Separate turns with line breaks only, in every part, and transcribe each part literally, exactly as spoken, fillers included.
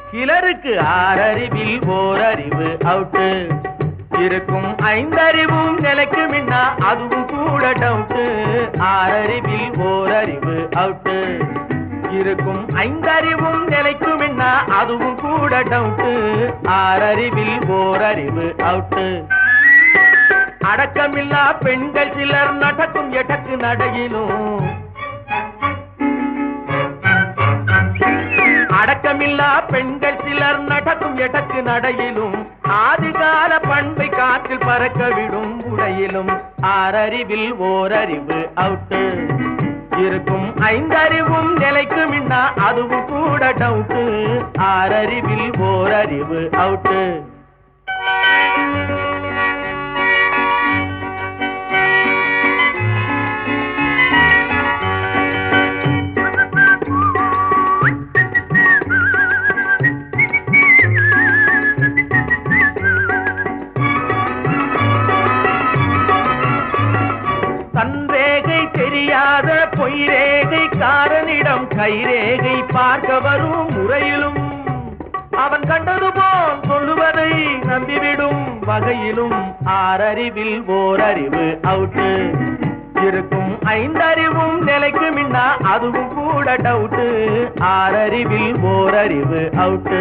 சிலருக்கு ஆறறிவில் ஓரறிவு அவுட்டு இருக்கும். ஐந்தறிவும் நிலைக்கு மின்னா அதுவும் கூட டவுட்டு. ஆறறிவில் ஓரறிவு அவுட்டு இருக்கும். ஐந்தறிவும் நிலைக்கு மின்னா அதுவும் கூட டவுட்டு. ஆறறிவில் ஓரறிவு அவுட்டு. அடக்கமில்லா பெண்கள் சிலர் நடக்கும் எட்டக்கு நடையிலும். அடக்கமில்லா பெண்கள் சிலர் நடக்கும் எட்டக்கு நடையிலும். ஆதிகால பண்பை காற்றில் பறக்க விடும் உடையிலும். ஆறறிவில் ஓரறிவு அவுட்டு இருக்கும். ஐந்தறிவும் நிலைக்கு மின்னா அதுவும் கூட டவுட்டு. ஆறறிவில் ஓரறிவு அவுட்டு. தன்ரேகை தெரியாத பொய்ரேகை காரனிடம் கைரேகை பார்க்க வரும் முறையிலும். அவன் கண்டது போல் சொல்லுவதை நம்பிவிடும் வகையிலும். ஆறறிவில் ஓரறிவு அவுட்டு இருக்கும். ஐந்தறிவும் நிலைக்கு மின்னா அதுவும் கூட டவுட்டு. ஆறறிவில் ஓரறிவு அவுட்டு.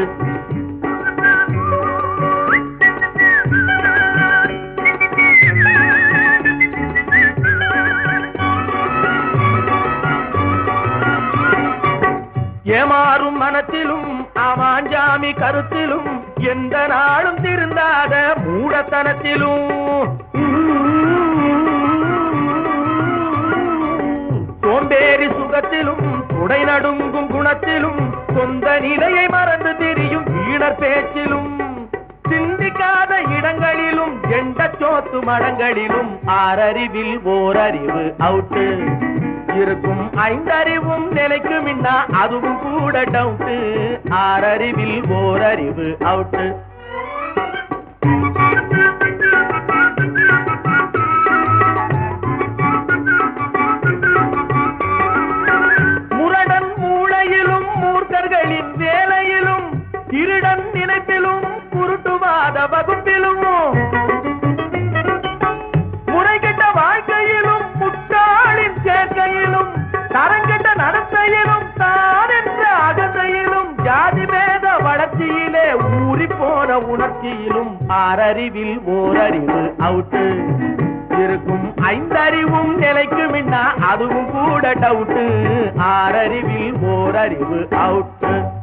ஏமாறும் மனத்திலும் ஆமாஞ்சாமி கருத்திலும் எந்த நாளும் திருந்தாத மூடத்தனத்திலும். சோம்பேறி சுகத்திலும் துடை நடுங்கும் குணத்திலும் சொந்த நிலையை மறந்து திரியும் வீணர் பேச்சிலும். சிந்திக்காத இடங்களிலும் எண்ட சோத்து மடங்களிலும். ஆறறிவில் ஓரறிவு அவுட்டு இருக்கும். ஐந்தறிவும் நிலைக்கு மின்னா அதுவும் கூட டவுட்டு. ஆறறிவில் ஓரறிவு அவுட்டு. முரடன் மூளையிலும் மூர்க்கர்களின் வேலையிலும். திருடன் நினைப்பிலும் குருட்டுவாத வகுப்பிலும். முறைகெட்ட வாழ்க்கையிலும் முட்டாளின் சேர்க்கையிலும். தரங்கெட்ட நடத்தையிலும் தான் என்ற அகந்தையிலும். ஜாதி பேத வளர்ச்சியிலே ஊறி போன உணர்ச்சியிலும். ஆறறிவில் ஓரறிவு அவுட்டு இருக்கும். ஐந்தறிவும் நிலைக்கு மின்னா அதுவும் கூட டவுட்டு. ஆறறிவில் ஓரறிவு அவுட்டு.